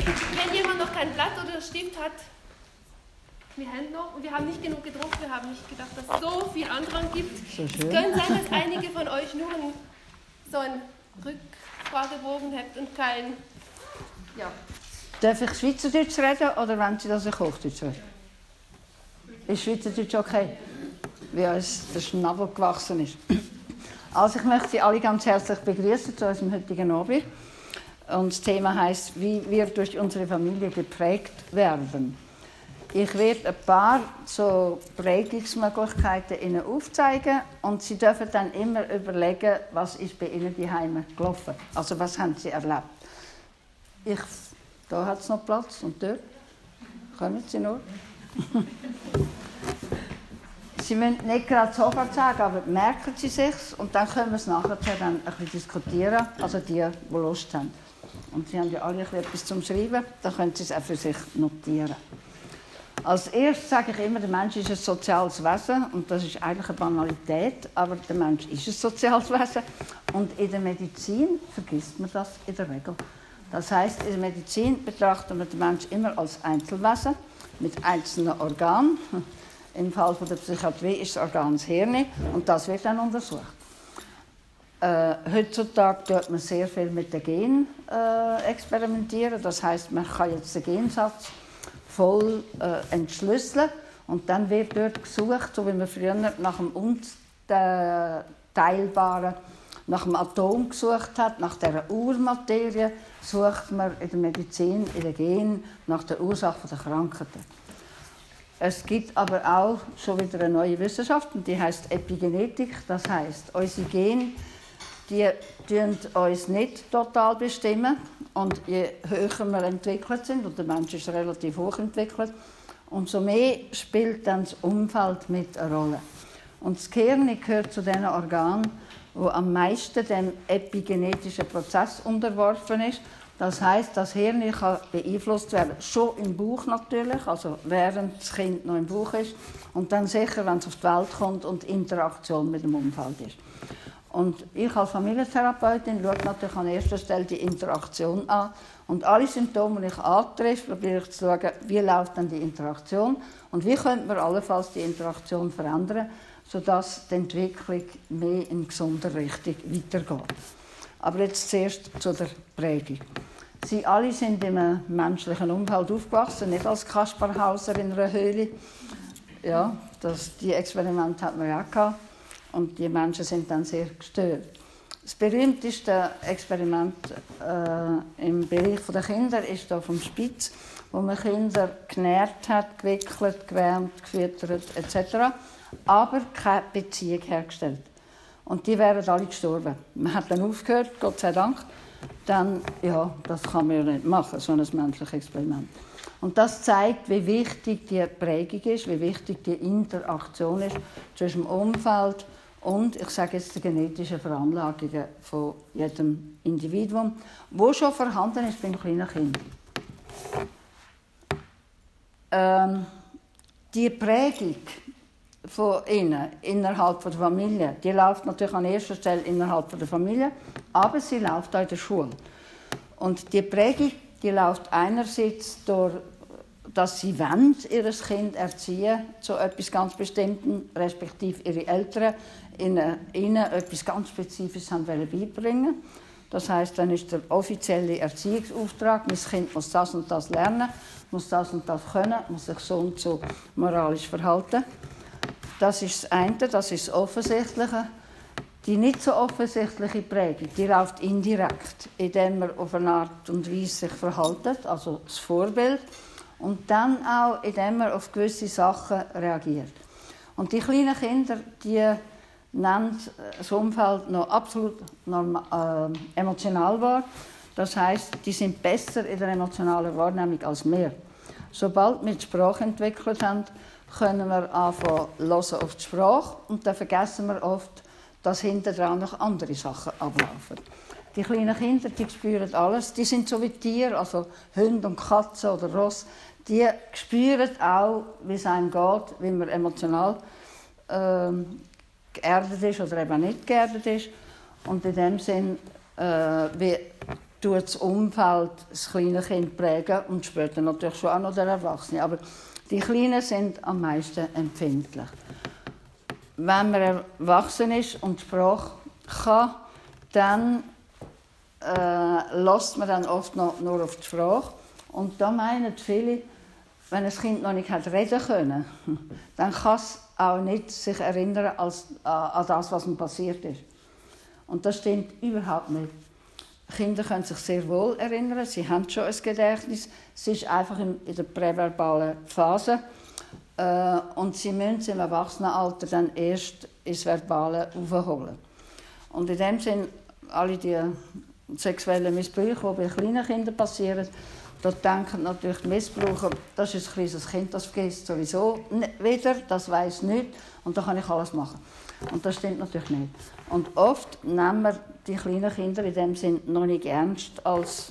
Wenn jemand noch kein Blatt oder Stift hat, wir haben noch, und wir haben nicht genug gedruckt, wir haben nicht gedacht, dass es so viel Andrang gibt. So Es schön. könnte sein, dass einige von euch nur so einen Rückfragebogen habt und kein... Ja. Darf ich Schweizerdeutsch reden oder wollen Sie, dass ich Hochdeutsch rede? Ist Schweizerdeutsch okay? Wie uns der Schnabel gewachsen ist. Also ich möchte Sie alle ganz herzlich begrüßen zu unserem heutigen Abend. Und das Thema heisst, wie wir durch unsere Familie geprägt werden. Ich werde ein paar so Prägungsmöglichkeiten Ihnen aufzeigen und Sie dürfen dann immer überlegen, was ist bei Ihnen daheim gelaufen. Also was haben Sie erlebt. Da hat es noch Platz und dort. Kommen Sie nur. Sie müssen nicht gerade sofort sagen, aber merken Sie sich's und dann können wir es nachher dann ein bisschen diskutieren, also die Lust haben. Und Sie haben ja alle etwas zum Schreiben, dann können Sie es auch für sich notieren. Als erstes sage ich immer, der Mensch ist ein soziales Wesen und das ist eigentlich eine Banalität, aber der Mensch ist ein soziales Wesen und in der Medizin vergisst man das in der Regel. Das heisst, in der Medizin betrachtet man den Menschen immer als Einzelwesen mit einzelnen Organen. Im Fall der Psychiatrie ist das Organ das Hirn und das wird dann untersucht. Heutzutage tut man sehr viel mit den Genen experimentieren. Das heisst, man kann jetzt den Gensatz voll entschlüsseln und dann wird dort gesucht, so wie man früher nach dem Unteilbaren, nach dem Atom gesucht hat, nach dieser Urmaterie, sucht man in der Medizin, in den Genen, nach der Ursache der Krankheiten. Es gibt aber auch schon wieder eine neue Wissenschaft, und die heißt Epigenetik. Das heisst, unsere Gene, die bestimmen uns nicht total bestimmen. Und je höher wir entwickelt sind, und der Mensch ist relativ hoch entwickelt, umso mehr spielt dann das Umfeld mit eine Rolle. Und das Gehirn gehört zu den Organen, wo am meisten dem epigenetischen Prozess unterworfen ist. Das heisst, das Hirn kann beeinflusst werden, schon im Bauch natürlich, also während das Kind noch im Bauch ist, und dann sicher, wenn es auf die Welt kommt und Interaktion mit dem Umfeld ist. Und ich als Familientherapeutin schaue natürlich an erster Stelle die Interaktion an. Und alle Symptome, die ich antreffe, probiere ich zu schauen, wie läuft dann die Interaktion und wie könnte man allenfalls die Interaktion verändern, sodass die Entwicklung mehr in gesunder Richtung weitergeht. Aber jetzt zuerst zu der Prägung. Sie alle sind in einem menschlichen Umfeld aufgewachsen, nicht als Kaspar Hauser in einer Höhle. Ja, die Experimente hat man ja auch gehabt. Und die Menschen sind dann sehr gestört. Das berühmteste Experiment im Bereich der Kinder ist hier vom Spitz, wo man Kinder genährt hat, gewickelt, gewärmt, gefüttert etc., aber keine Beziehung hergestellt. Und die wären alle gestorben. Man hat dann aufgehört, Gott sei Dank. Dann, ja, das kann man ja nicht machen, so ein menschliches Experiment. Und das zeigt, wie wichtig die Prägung ist, wie wichtig die Interaktion ist zwischen dem Umfeld und, ich sage jetzt, die genetischen Veranlagungen von jedem Individuum, wo schon vorhanden ist beim kleinen Kind. Die Prägung von ihnen innerhalb der Familie, die läuft natürlich an erster Stelle innerhalb der Familie, aber sie läuft auch in der Schule. Und die Prägung, die läuft einerseits durch, dass sie ihr Kind erziehen zu etwas ganz Bestimmten, respektive ihre Eltern ihnen etwas ganz Spezifisches beibringen wollen. Das heisst, dann ist der offizielle Erziehungsauftrag, mein Kind muss das und das lernen, muss das und das können, muss sich so und so moralisch verhalten. Das ist das eine, das ist das Offensichtliche. Die nicht so offensichtliche Prägung, die läuft indirekt, indem man auf eine Art und Weise sich verhaltet, also das Vorbild, und dann auch, indem man auf gewisse Sachen reagiert. Und die kleinen Kinder, die nehmen das Umfeld noch absolut emotional wahr. Das heisst, die sind besser in der emotionalen Wahrnehmung als wir. Sobald wir die Sprache entwickelt haben, können wir anfangen hören auf die Sprache und dann vergessen wir oft, dass hinten dran noch andere Sachen ablaufen. Die kleinen Kinder, die spüren alles. Die sind so wie Tiere, also Hunde und Katzen oder Ross. Die spüren auch, wie es einem geht, wie man emotional geerdet ist oder eben nicht geerdet ist. Und in dem Sinn, wie tut das Umfeld das kleine Kind prägen und später natürlich schon auch noch der Erwachsene. Aber die Kleinen sind am meisten empfindlich. Wenn man erwachsen ist und die Sprache kann, dann lässt man dann oft noch nur auf die Sprache. Und da meinen viele, wenn ein Kind noch nicht reden können, dann kann es auch nicht sich erinnern an das, was ihm passiert ist. Und das stimmt überhaupt nicht. Kinder können sich sehr wohl erinnern, sie haben schon ein Gedächtnis. Es ist einfach in der präverbalen Phase. Und sie müssen es im Erwachsenenalter dann erst ins Verbale aufholen. Und in dem Sinn, alle die sexuellen Missbrüche, die bei kleinen Kindern passieren, da denken natürlich die Missbraucher, das ist ein kleines Kind, das vergisst sowieso wieder, das weiss nicht und da kann ich alles machen. Und das stimmt natürlich nicht. Und oft nehmen wir die kleinen Kinder in dem Sinn noch nicht ernst als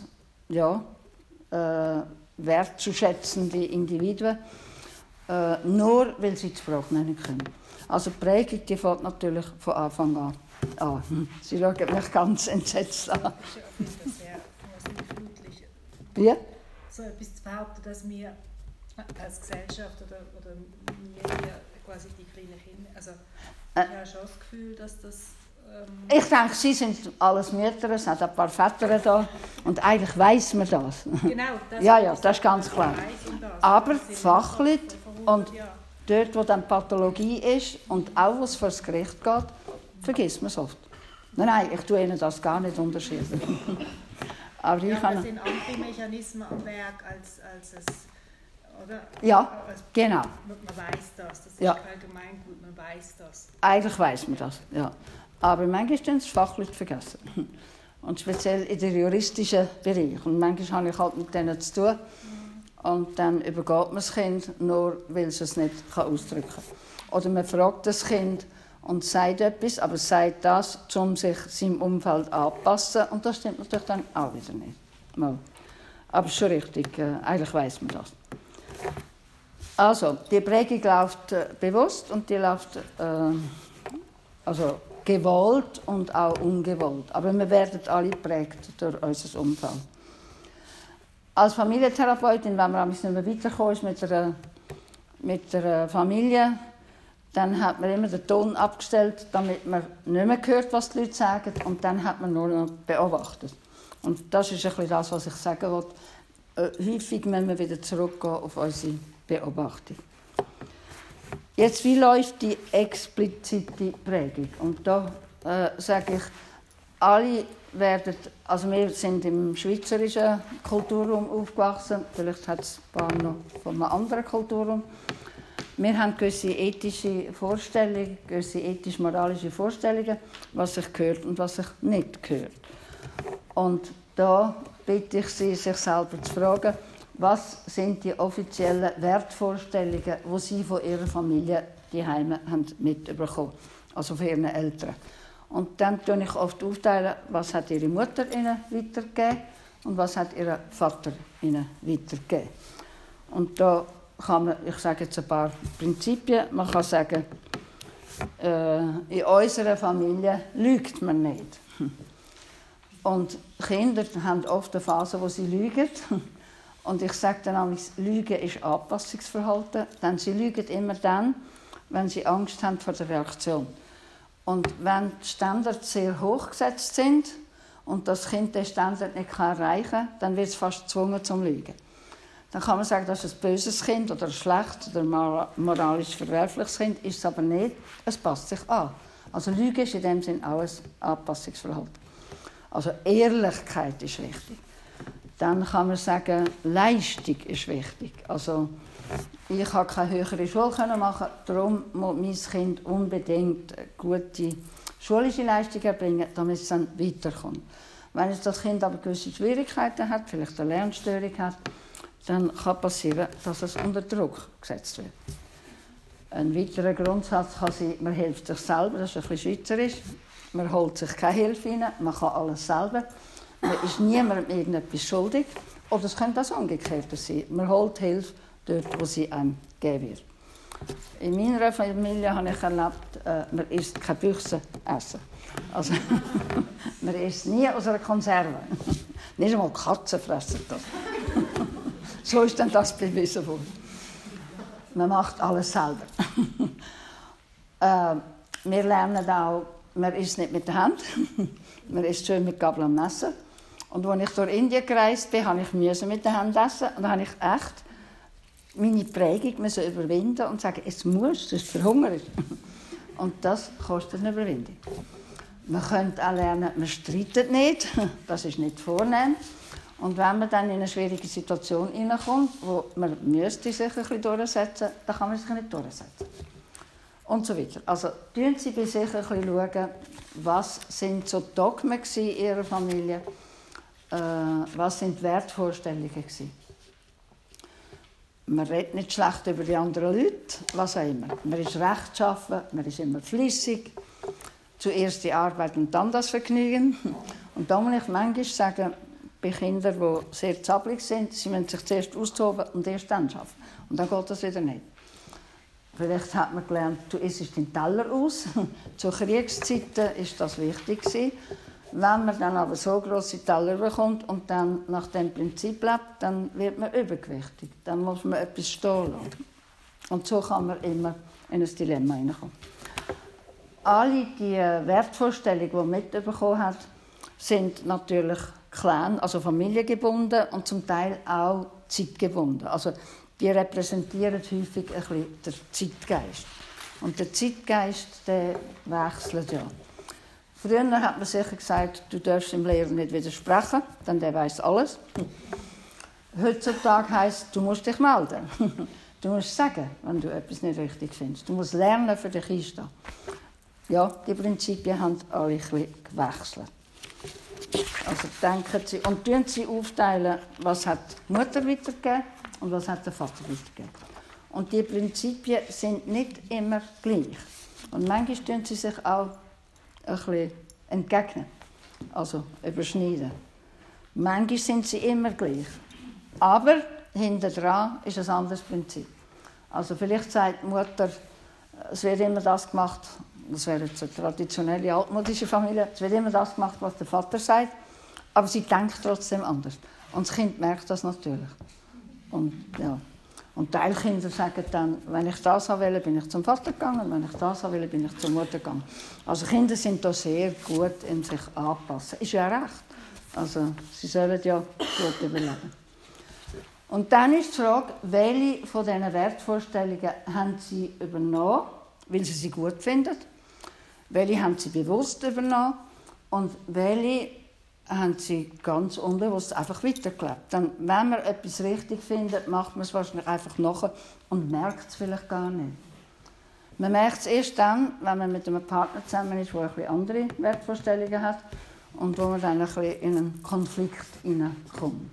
wertzuschätzende Individuen, nur weil sie die Sprache nicht können. Also die Prägung, die fängt natürlich von Anfang an. Sie schauen mich ganz entsetzt an. Das ist ja sehr Wie? so etwas zu behaupten, dass wir als Gesellschaft oder wir quasi die kleinen Kinder, also ich habe schon das Gefühl, dass das... Ich denke, sie sind alles Mütter, es hat ein paar Väter da und eigentlich weiss man das. Genau, das ja, das ist ganz klar. Aber fachlich und dort, wo dann Pathologie ist und auch, wo es vor das Gericht geht, vergisst man es oft. Nein, ich tue Ihnen das gar nicht unterschieden. Aber ja, das sind andere Mechanismen am Werk als es, oder? Ja, genau. Man weiß das ist ja. Allgemeingut, man weiß das. Eigentlich weiss man das, ja. Aber manchmal ist es fachlich vergessen. Und speziell in der juristischen Bereich. Und manchmal habe ich halt mit denen zu tun. Und dann übergeht man das Kind, nur weil es nicht ausdrücken kann. Oder man fragt das Kind und sagt etwas, aber sagt das, um sich seinem Umfeld anzupassen. Und das stimmt natürlich dann auch wieder nicht. Mal. Aber schon richtig, eigentlich weiss man das. Also, die Prägung läuft bewusst und die läuft gewollt und auch ungewollt. Aber wir werden alle geprägt durch unser Umfeld. Als Familientherapeutin, wenn man nicht mehr weitergekommen ist mit der Familie, dann hat man immer den Ton abgestellt, damit man nicht mehr hört, was die Leute sagen. Und dann hat man nur noch beobachtet. Und das ist ein bisschen das, was ich sagen wollte. Häufig müssen wir wieder zurückgehen auf unsere Beobachtung. Jetzt, wie läuft die explizite Prägung? Und da sage ich, alle werden, also wir sind im schweizerischen Kulturraum aufgewachsen, vielleicht hat es ein paar noch von einem anderen Kulturraum. Wir haben gewisse ethische Vorstellungen, gewisse ethisch-moralische Vorstellungen, was sich gehört und was sich nicht gehört. Und da bitte ich Sie, sich selber zu fragen, was sind die offiziellen Wertvorstellungen, die Sie von Ihrer Familie die Heime mitbekommen haben, also von Ihren Eltern. Und dann tue ich oft aufteilen, was hat Ihre Mutter Ihnen weitergegeben und was hat Ihr Vater Ihnen weitergegeben. Und da kann man, ich sage jetzt ein paar Prinzipien, man kann sagen, in unserer Familie lügt man nicht. Und Kinder haben oft eine Phase, wo sie lügen. Und ich sage dann auch, Lügen ist Anpassungsverhalten, denn sie lügen immer dann, wenn sie Angst haben vor der Reaktion. Und wenn die Standards sehr hoch gesetzt sind und das Kind den Standard nicht erreichen kann, dann wird es fast gezwungen zum Lügen. Dann kann man sagen, das ist ein böses Kind oder ein schlechtes oder moralisch verwerfliches Kind, ist es aber nicht. Es passt sich an. Also Lügen ist in dem Sinn auch ein Anpassungsverhalten. Also Ehrlichkeit ist wichtig. Dann kann man sagen, Leistung ist wichtig. Also ich konnte keine höhere Schule machen, darum muss mein Kind unbedingt gute schulische Leistungen erbringen, damit es dann weiterkommt. Wenn jetzt das Kind aber gewisse Schwierigkeiten hat, vielleicht eine Lernstörung hat, dann kann passieren, dass es unter Druck gesetzt wird. Ein weiterer Grundsatz kann sein, man hilft sich selber, das ist ein bisschen schweizerisch. Man holt sich keine Hilfe rein, man kann alles selber. Man ist niemandem irgendetwas schuldig. Oder es könnte auch umgekehrt sein. Man holt Hilfe dort, wo sie einem gegeben wird. In meiner Familie habe ich erlebt, man isst keine Büchse essen. Also, man isst nie aus einer Konserve. Nicht einmal Katzen fressen das. So ist dann das bewiesen worden. Man macht alles selber. Wir lernen auch, man isst nicht mit der Hand, man isst schön mit Gabel und Messer. Und als ich durch Indien gereist bin, habe ich mit der Hand essen. Und dann habe ich echt meine Prägung überwinden und sagen, es muss, sonst verhungere ich. Und das kostet eine Überwindung. Man könnte auch lernen, man streitet nicht, das ist nicht vornehm. Und wenn man dann in eine schwierige Situation hineinkommt, wo man müsste sich ein bisschen durchsetzen, dann kann man sich nicht durchsetzen. Und so weiter. Also schauen Sie bei sich ein bisschen schauen, was sind so Dogmen in Ihrer Familie, was sind Wertvorstellungen gewesen. Man redet nicht schlecht über die anderen Leute, was auch immer. Man ist rechtschaffen, man ist immer fleissig. Zuerst die Arbeit und dann das Vergnügen. Und da muss ich manchmal sagen, bei Kindern, die sehr zappelig sind, sie müssen sich zuerst austoben und erst dann arbeiten. Und dann geht das wieder nicht. Vielleicht hat man gelernt, du isst den Teller aus. Zu Kriegszeiten war das wichtig. Wenn man dann aber so grosse Teller bekommt und dann nach dem Prinzip lebt, dann wird man übergewichtig. Dann muss man etwas stehen lassen. Und so kann man immer in ein Dilemma hineinkommen. Alle die Wertvorstellungen, die man mitbekommen hat, sind natürlich Clan, also familiengebunden und zum Teil auch zeitgebunden. Also die repräsentieren häufig ein bisschen den Zeitgeist. Und der Zeitgeist, der wechselt ja. Früher hat man sicher gesagt, du darfst dem Lehrer nicht widersprechen, denn der weiß alles. Heutzutage heisst, du musst dich melden. Du musst sagen, wenn du etwas nicht richtig findest. Du musst lernen, für dich einstehen. Ja, die Prinzipien haben alle ein bisschen gewechselt. Also denken Sie, und tun Sie aufteilen, was hat die Mutter weitergegeben und was hat der Vater weitergegeben. Und die Prinzipien sind nicht immer gleich. Und manchmal tun sie sich auch ein bisschen entgegnen, also überschneiden. Manchmal sind sie immer gleich. Aber hinter dran ist ein anderes Prinzip. Also vielleicht sagt die Mutter, es wird immer das gemacht, das wäre jetzt eine traditionelle altmodische Familie, es wird immer das gemacht, was der Vater sagt, aber sie denkt trotzdem anders. Und das Kind merkt das natürlich. Und, ja. Und Teilkinder sagen dann, wenn ich das will, bin ich zum Vater gegangen, wenn ich das will, bin ich zur Mutter gegangen. Also Kinder sind da sehr gut in sich anpassen. Ist ja recht. Also sie sollen ja gut überleben. Und dann ist die Frage, welche von diesen Wertvorstellungen haben sie übernommen, weil sie sie gut finden? Welche haben sie bewusst übernommen? Und welche haben sie ganz unbewusst einfach weitergelebt? Dann, wenn man etwas richtig findet, macht man es wahrscheinlich einfach nachher und merkt es vielleicht gar nicht. Man merkt es erst dann, wenn man mit einem Partner zusammen ist, der ein bisschen andere Wertvorstellungen hat und wo man dann ein bisschen in einen Konflikt hineinkommt.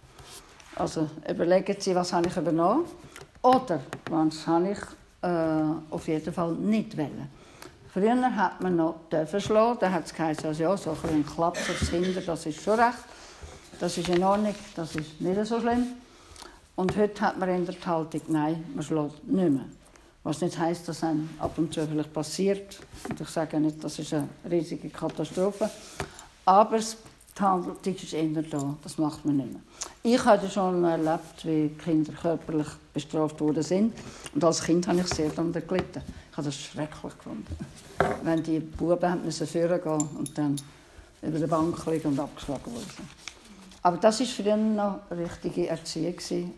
Also überlegen Sie, was habe ich übernommen oder was habe ich auf jeden Fall nicht wollen. Früher hat man noch schlagen, da hat es geheißen, also ja, so ein Klaps aufs Hinter, das ist schon recht, das ist in Ordnung, das ist nicht so schlimm. Und heute hat man in der Haltung, nein, man schlägt nicht mehr. Was nicht heisst, dass einem ab und zu vielleicht passiert. Und ich sage nicht, das ist eine riesige Katastrophe. Aber die Haltung ist eher da, das macht man nicht mehr. Ich habe schon erlebt, wie Kinder körperlich bestraft worden sind. Und als Kind habe ich sehr darunter gelitten. Ich habe das schrecklich gefunden. Wenn die Buben mussten führen gehen und dann über der Bank liegen und abgeschlagen wurden. Aber das war früher noch eine richtige Erziehung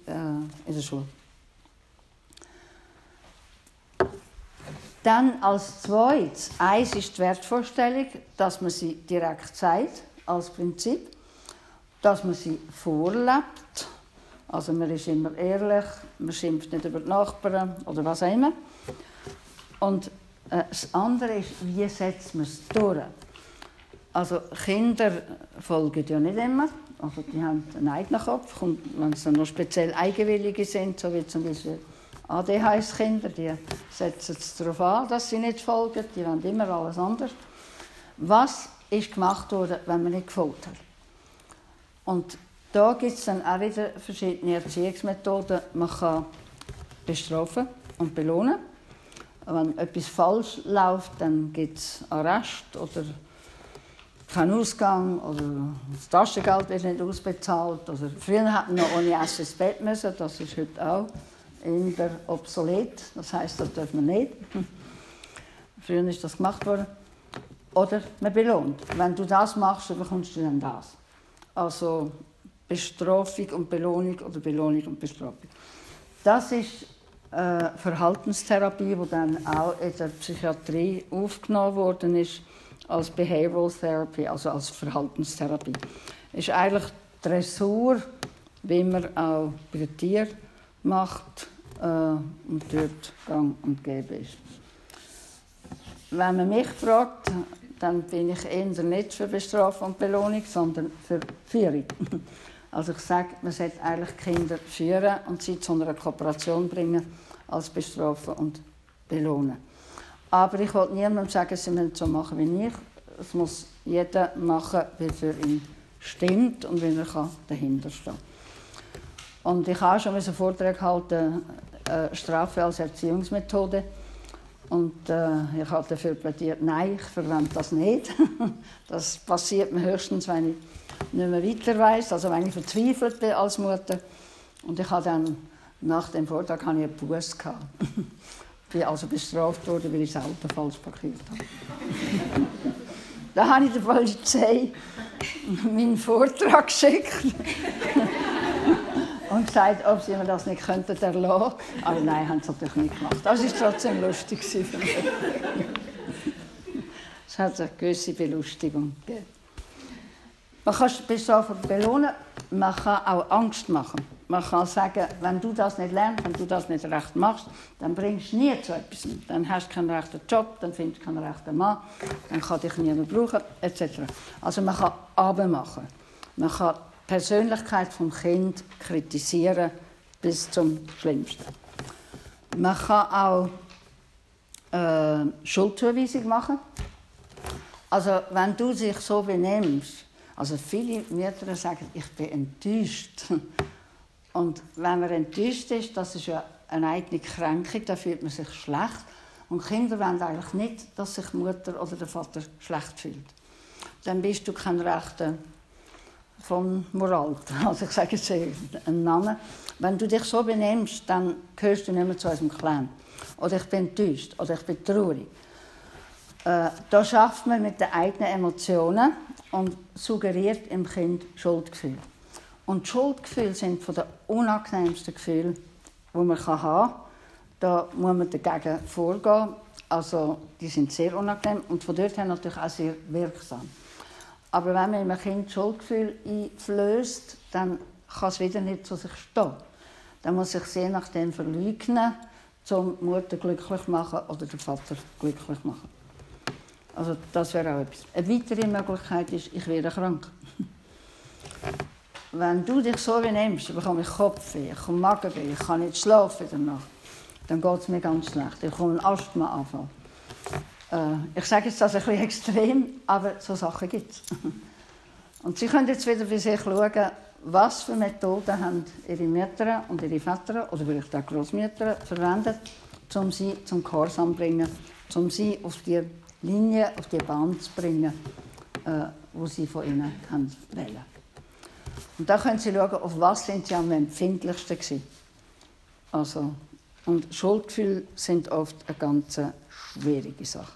in der Schule. Dann als zweites, eins ist die Wertvorstellung, dass man sie direkt sagt, als Prinzip, dass man sie vorlebt, also man ist immer ehrlich, man schimpft nicht über die Nachbarn oder was auch immer. Und das andere ist, wie setzt man es durch? Also Kinder folgen ja nicht immer, also die haben einen eigenen Kopf und wenn sie dann noch speziell Eigenwillige sind, so wie zum Beispiel ADHS-Kinder, die setzen es darauf an, dass sie nicht folgen, die wollen immer alles anders. Was ist gemacht worden, wenn man nicht gefolgt hat? Und da gibt es dann auch wieder verschiedene Erziehungsmethoden. Man kann bestrafen und belohnen. Wenn etwas falsch läuft, dann gibt es Arrest oder kein Ausgang oder das Taschengeld wird nicht ausbezahlt. Oder früher hat man noch ohne Essen ins Bett müssen, das ist heute auch eher obsolet. Das heisst, das darf man nicht. Früher ist das gemacht worden. Oder man belohnt. Wenn du das machst, dann bekommst du dann das. Also Bestrafung und Belohnung oder Belohnung und Bestrafung. Das ist Verhaltenstherapie, die dann auch in der Psychiatrie aufgenommen worden ist, als Behavioral Therapy, also als Verhaltenstherapie. Es ist eigentlich Dressur, wie man auch bei den Tieren macht und dort gang und gäbe ist. Wenn man mich fragt, dann bin ich eher nicht für Bestrafung und Belohnung, sondern für Führung. Also ich sage, man sollte eigentlich Kinder führen und sie zu einer Kooperation bringen, als bestrafen und belohnen. Aber ich will niemandem sagen, sie müssen so machen wie ich. Es muss jeder machen, wie für ihn stimmt und wie er dahinter stehen kann. Und ich habe schon einen Vortrag gehalten, Strafe als Erziehungsmethode. Und ich habe dafür plädiert, nein, ich verwende das nicht. Das passiert mir höchstens, wenn ich nicht mehr weiter weiss, also wenn ich verzweifelt bin als Mutter. Und ich habe dann, nach dem Vortrag hatte ich einen Buß. Ich bin also bestraft worden, weil ich das Auto falsch parkiert habe. Da habe ich der Polizei meinen Vortrag geschickt und gesagt, ob sie mir das nicht erlassen könnten. Aber nein, haben sie natürlich nicht gemacht. Das war trotzdem lustig für mich. Es hat eine gewisse Belustigung gegeben. Man kann bestrafen und belohnen, man kann auch Angst machen. Man kann sagen, wenn du das nicht lernst, wenn du das nicht recht machst, dann bringst du nie zu etwas. Dann hast du keinen rechten Job, dann findest du keinen rechten Mann, dann kann dich niemand brauchen, etc. Also man kann abmachen. Man kann die Persönlichkeit des Kindes kritisieren bis zum Schlimmsten. Man kann auch Schuldzuweisung machen. Also wenn du dich so benimmst, also viele Mütter sagen, ich bin enttäuscht. Und wenn man enttäuscht ist, das ist ja eine eigene Kränkung, da fühlt man sich schlecht. Und Kinder wollen eigentlich nicht, dass sich die Mutter oder der Vater schlecht fühlt. Dann bist du kein Rechter von Moral. Also ich sage jetzt einen Namen. Wenn du dich so benimmst, dann gehörst du nicht mehr zu unserem Clan. Oder ich bin enttäuscht, oder ich bin traurig. Da schafft man mit den eigenen Emotionen und suggeriert im Kind Schuldgefühle. Und Schuldgefühle sind von den unangenehmsten Gefühlen, die man haben kann. Da muss man dagegen vorgehen. Also, die sind sehr unangenehm und von dort her natürlich auch sehr wirksam. Aber wenn man einem Kind Schuldgefühl einflößt, dann kann es wieder nicht zu sich stehen. Dann muss sich je nachdem verleugnen, um die Mutter glücklich machen oder den Vater glücklich machen. Also das wäre auch etwas. Eine weitere Möglichkeit ist, ich werde krank. Wenn du dich so benimmst, bekomme ich Kopfweh, ich bekomme Magenweh, ich kann nicht schlafen danach, dann geht es mir ganz schlecht. Ich bekomme einen Asthmaanfall. Ich sage jetzt das ein bisschen extrem, aber so Sachen gibt es. Und Sie können jetzt wieder für sich schauen, was für Methoden haben Ihre Mütter und Ihre Väter oder vielleicht auch Großmütter verwendet, um sie zum Gehorsam zu bringen, um sie auf die Linie, auf die Bahn zu bringen, die sie von ihnen wählen. Und da können Sie schauen, auf was sind sie am empfindlichsten gewesen. Also, und Schuldgefühle sind oft eine ganz schwierige Sache.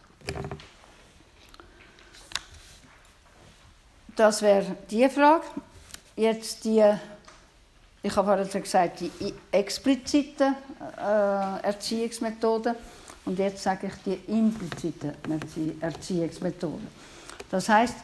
Das wäre die Frage. Jetzt die, ich habe vorhin gesagt, die expliziten Erziehungsmethoden. Und jetzt sage ich die impliziten Erziehungsmethoden. Das heisst,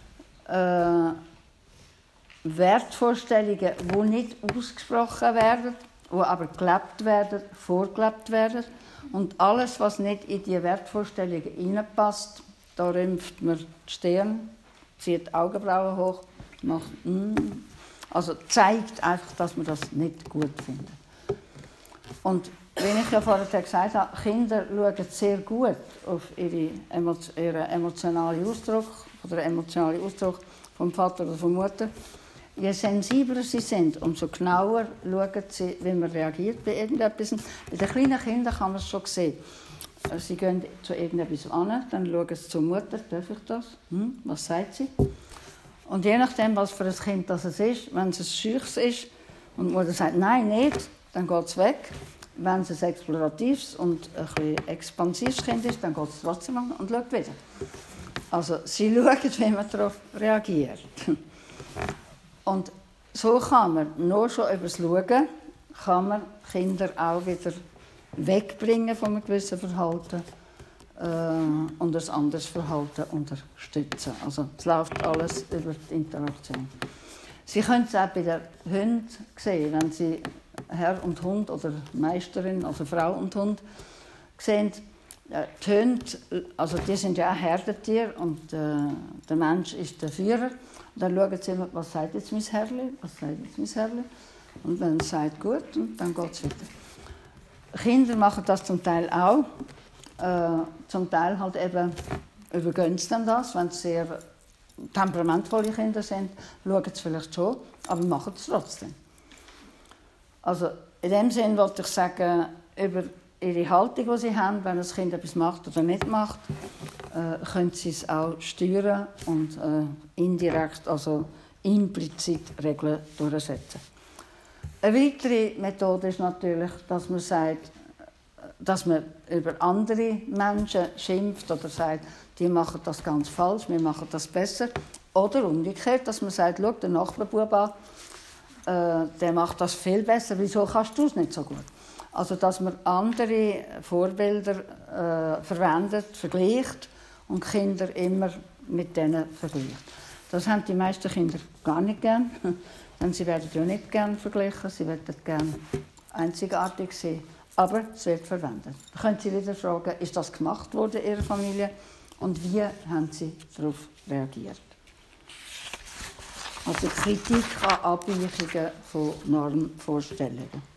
Wertvorstellungen, die nicht ausgesprochen werden, die aber gelebt werden, vorgelebt werden. Und alles, was nicht in diese Wertvorstellungen hineinpasst, da rümpft man die Stirn, zieht die Augenbrauen hoch, macht also zeigt einfach, dass man das nicht gut findet. Und wie ich ja vorher gesagt habe, Kinder schauen sehr gut auf ihren emotionalen Ausdruck, oder emotionalen Ausdruck vom Vater oder von der Mutter. Je sensibler sie sind, umso genauer schauen sie, wie man reagiert bei irgendetwas. Bei den kleinen Kindern kann man es schon sehen. Sie gehen zu irgendetwas an, dann schauen sie zur Mutter, darf ich das? Was sagt sie? Und je nachdem, was für ein Kind das ist, wenn es ein Scheuches ist und die Mutter sagt, nein, nicht, dann geht es weg. Wenn es ein exploratives und ein bisschen expansives Kind ist, dann geht es trotzdem an und schaut wieder. Also sie schauen, wie man darauf reagiert. Und so kann man, nur schon über das Schauen, kann man Kinder auch wieder wegbringen von einem gewissen Verhalten und ein anderes Verhalten unterstützen. Also es läuft alles über die Interaktion. Sie können es auch bei den Hunden sehen, wenn Sie Herr und Hund oder Meisterin, also Frau und Hund, sehen. Die Hunde, also die sind ja auch Herdentiere und der Mensch ist der Führer. Und dann schauen sie immer, was sagt jetzt mein Herrli, was sagt jetzt mein Herrli. Und wenn es sagt, gut, und dann geht es weiter. Kinder machen das zum Teil auch. Zum Teil halt eben übergehen sie dann das, wenn sie sehr temperamentvolle Kinder sind, schauen sie vielleicht schon, aber machen es trotzdem. Also in dem Sinn wollte ich sagen, über ihre Haltung, die sie haben, wenn ein Kind etwas macht oder nicht macht, können sie es auch steuern und indirekt, also implizit Regeln durchsetzen. Eine weitere Methode ist natürlich, dass man sagt, dass man über andere Menschen schimpft oder sagt, die machen das ganz falsch, wir machen das besser. Oder umgekehrt, dass man sagt, schau, der Nachbarbub an, der macht das viel besser, wieso kannst du es nicht so gut? Also, dass man andere Vorbilder verwendet, vergleicht und Kinder immer mit denen vergleicht. Das haben die meisten Kinder gar nicht gern, denn sie werden ja nicht gern verglichen, sie werden gern einzigartig sein, aber es wird verwendet. Da können Sie wieder fragen, ist das gemacht worden in Ihrer Familie und wie haben Sie darauf reagiert? Also Kritik an Abweichungen von Normvorstellungen.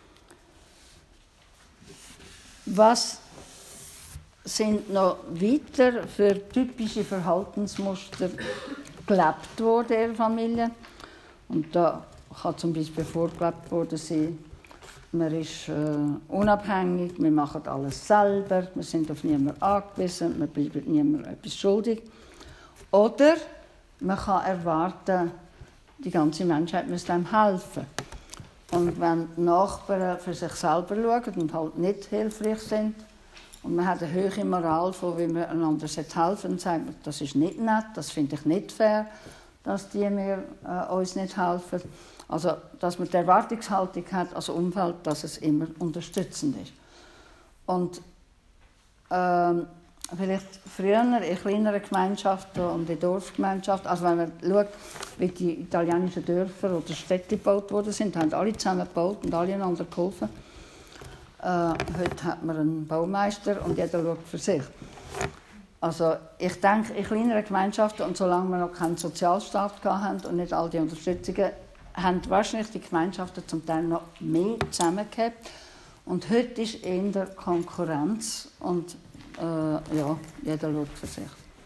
Was sind noch weiter für typische Verhaltensmuster gelebt worden in der Familie? Und da kann zum Beispiel vorgelebt worden sein, man ist unabhängig, wir machen alles selber, wir sind auf niemanden angewiesen, wir bleiben niemandem etwas schuldig. Oder man kann erwarten, die ganze Menschheit müsste einem helfen. Und wenn die Nachbarn für sich selber schauen und halt nicht hilfreich sind und man hat eine hohe Moral von, wie man einander helfen sollte, und sagt man, das ist nicht nett, das finde ich nicht fair, dass die mir uns nicht helfen. Also, dass man die Erwartungshaltung hat als Umfeld, dass es immer unterstützend ist. Und vielleicht früher in kleineren Gemeinschaften und in Dorfgemeinschaften, also wenn man schaut, wie die italienischen Dörfer oder Städte gebaut worden sind, haben alle zusammen gebaut und alle einander geholfen. Heute hat man einen Baumeister und jeder schaut für sich. Also ich denke, in kleineren Gemeinschaften, und solange wir noch keinen Sozialstaat hatten und nicht all die Unterstützungen, haben wahrscheinlich die Gemeinschaften zum Teil noch mehr zusammengehabt. Und heute ist eher Konkurrenz und ja, jeder schaut für sich.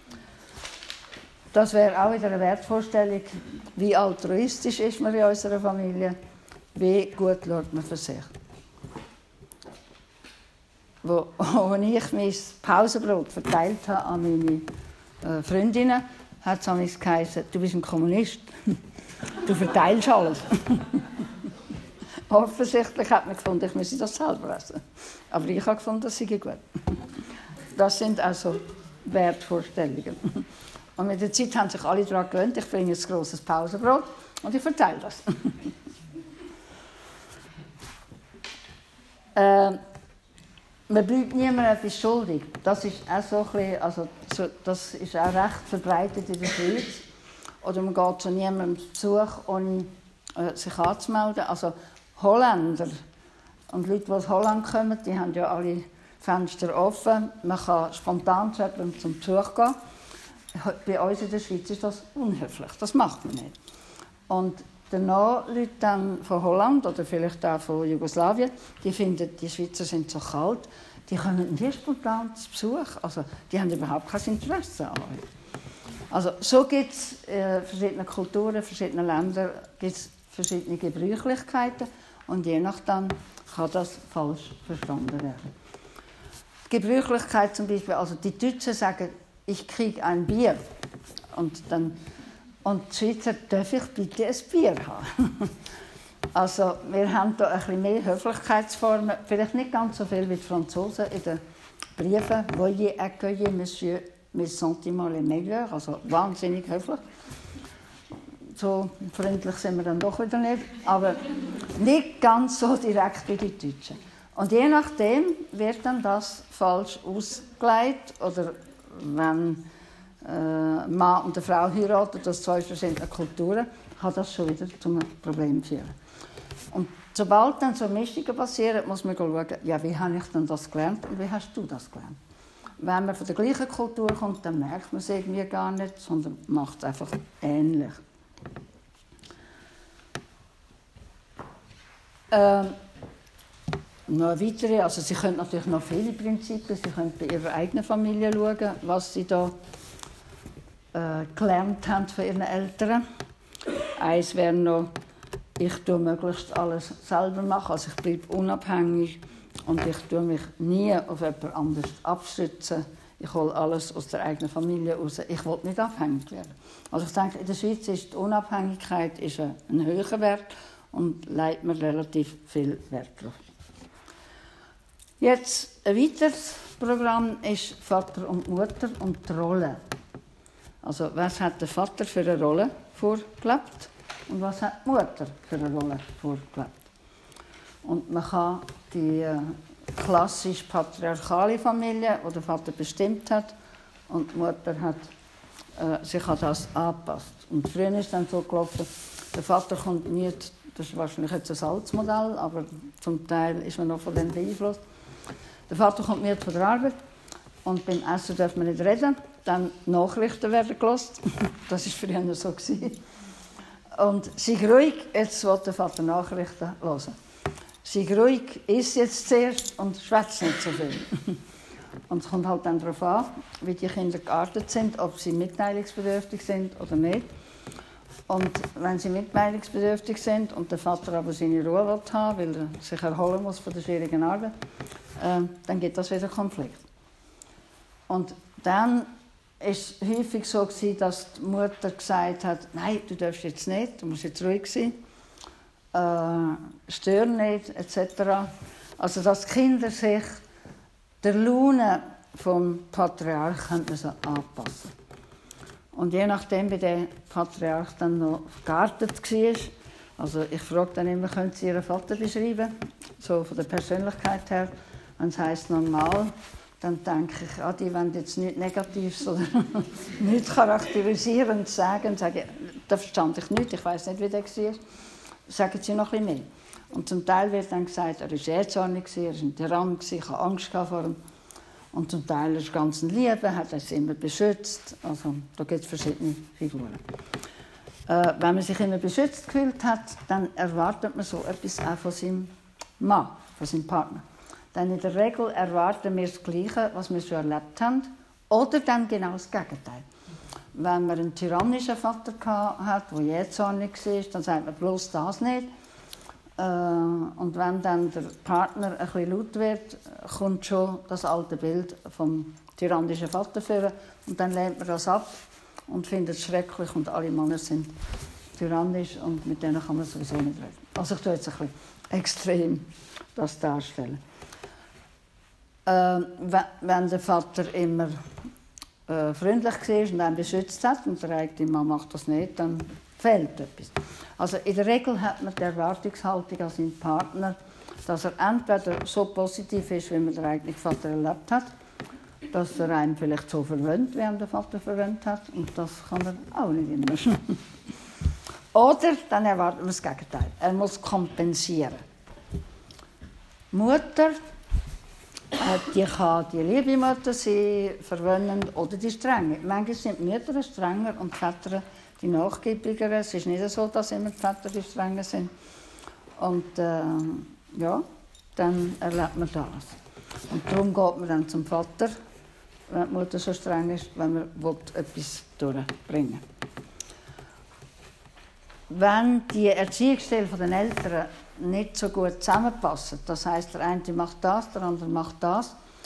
Das wäre auch wieder eine Wertvorstellung, wie altruistisch ist man in unserer Familie, wie gut schaut man für sich. Als ich mein Pausenbrot verteilt habe an meine Freundinnen, hat es geheißen, du bist ein Kommunist, du verteilst alles. Offensichtlich hat man gefunden, ich müsse das selber essen. Aber ich habe gefunden, das sei gut. Das sind also Wertvorstellungen. Und mit der Zeit haben sich alle daran gewöhnt, ich bringe ein grosses Pausenbrot und ich verteile das. Man bleibt niemandem etwas schuldig. Das ist auch so ein bisschen, also das ist auch recht verbreitet in der Schweiz. Oder man geht zu niemandem zu Besuch, ohne sich anzumelden. Also Holländer und Leute, die aus Holland kommen, die haben ja alle Fenster offen. Man kann spontan zu jemandem zum Besuch gehen. Bei uns in der Schweiz ist das unhöflich. Das macht man nicht. Und danach Leute dann von Holland oder vielleicht auch von Jugoslawien, die finden, die Schweizer sind so kalt, die kommen nicht spontan zu Besuch. Also, die haben überhaupt kein Interesse an euch. Also, so gibt es in verschiedenen Kulturen, verschiedenen Ländern gibt's verschiedene Gebräuchlichkeiten und je nachdem kann das falsch verstanden werden. Die Gebräuchlichkeit zum Beispiel, also die Deutschen sagen, ich kriege ein Bier. Und die Schweizer, darf ich bitte ein Bier haben? Also wir haben hier ein bisschen mehr Höflichkeitsformen, vielleicht nicht ganz so viel wie die Franzosen in den Briefen. Veuillez accueillir, Monsieur, mes sentiments les meilleurs, also wahnsinnig höflich. So freundlich sind wir dann doch wieder nicht, aber nicht ganz so direkt wie die Deutschen. Und je nachdem wird dann das falsch ausgelegt, oder wenn Mann und eine Frau heiraten, das zwei verschiedene Kulturen, kann das schon wieder zu einem Problem führen. Und sobald dann so Mischungen passieren, muss man schauen, ja, wie habe ich denn das gelernt und wie hast du das gelernt? Wenn man von der gleichen Kultur kommt, dann merkt man es irgendwie gar nicht, sondern macht es einfach ähnlich. Noch weitere, also Sie können natürlich noch viele Prinzipien, Sie können bei Ihrer eigenen Familie schauen, was Sie da gelernt haben von Ihren Eltern. Eins wäre noch, ich tue möglichst alles selber machen, also ich bleibe unabhängig und ich tue mich nie auf jemand anderes abstützen. Ich hole alles aus der eigenen Familie raus. Ich will nicht abhängig werden. Also ich denke, in der Schweiz ist die Unabhängigkeit ist ein höherer Wert und legt man relativ viel Wert drauf. Jetzt ein weiteres Programm ist Vater und Mutter und die Rolle. Also was hat der Vater für eine Rolle vorgelebt und was hat die Mutter für eine Rolle vorgelebt. Und man kann die klassisch patriarchale Familie, die der Vater bestimmt hat, und die Mutter hat sich an das angepasst. Und früher ist es dann so gelaufen, der Vater kommt nicht, das ist wahrscheinlich jetzt ein Salzmodell, aber zum Teil ist man noch von dem beeinflusst. Der Vater kommt mit von der Arbeit und beim Essen darf man nicht reden, dann Nachrichten werden gehört. Das war früher so. Und sei ruhig, jetzt will der Vater Nachrichten hören. Sei ruhig, iss jetzt zuerst und schwätz nicht so viel. Und es kommt halt dann darauf an, wie die Kinder geartet sind, ob sie mitteilungsbedürftig sind oder nicht. Und wenn sie mitteilungsbedürftig sind und der Vater aber seine Ruhe will haben, weil er sich erholen muss von der schwierigen Arbeit, dann gibt das wieder Konflikt. Und dann ist es häufig so gewesen, dass die Mutter gesagt hat, nein, du darfst jetzt nicht, du musst jetzt ruhig sein, stör nicht, etc. Also dass die Kinder sich der Laune vom Patriarch anpassen. Und je nachdem, wie der Patriarch dann noch geartet war, also ich frage dann immer, können Sie Ihren Vater beschreiben, so von der Persönlichkeit her. Wenn es heisst normal, dann denke ich, die wollen jetzt nichts Negatives oder nichts Charakterisierendes sagen. Da verstand ich nicht, ich weiß nicht, wie der war. Sagen Sie noch ein bisschen mehr. Und zum Teil wird dann gesagt, er war jähzornig, er war ein Tyrann, ich hatte Angst vor ihm. Und zum Teil ist er ganz ein Liebe, hat er immer beschützt. Also da gibt es verschiedene Figuren. Wenn man sich immer beschützt gefühlt hat, dann erwartet man so etwas auch von seinem Mann, von seinem Partner. Denn in der Regel erwarten wir das Gleiche, was wir schon erlebt haben, oder dann genau das Gegenteil. Wenn man einen tyrannischen Vater hat, der jähzornig war, dann sagt man bloß das nicht. Und wenn dann der Partner ein bisschen laut wird, kommt schon das alte Bild vom tyrannischen Vater führen. Und dann lehnt man das ab und findet es schrecklich und alle Männer sind tyrannisch und mit denen kann man sowieso nicht reden. Also ich tue jetzt ein bisschen extrem das darstellen. Wenn der Vater immer freundlich war und einen beschützt hat und der eigene Mann macht das nicht, dann fehlt etwas. Also in der Regel hat man die Erwartungshaltung an seinen Partner, dass er entweder so positiv ist, wie man den eigenen Vater erlebt hat, dass er einen vielleicht so verwöhnt, wie ihn der Vater verwöhnt hat, und das kann er auch nicht immer. Oder dann erwartet man das Gegenteil. Er muss kompensieren. Mutter, die kann die liebe Mutter sein, verwöhnend oder die strenge. Manchmal sind Mütter strenger und die Väter die nachgiebigeren. Es ist nicht so, dass immer die Väter die strengen sind. Und ja, dann erlebt man das. Und darum geht man dann zum Vater, wenn die Mutter so streng ist, wenn man etwas durchbringen will. Wenn die Erziehungsstile der Eltern nicht so gut zusammenpassen, das heisst, der eine macht das, der andere macht das,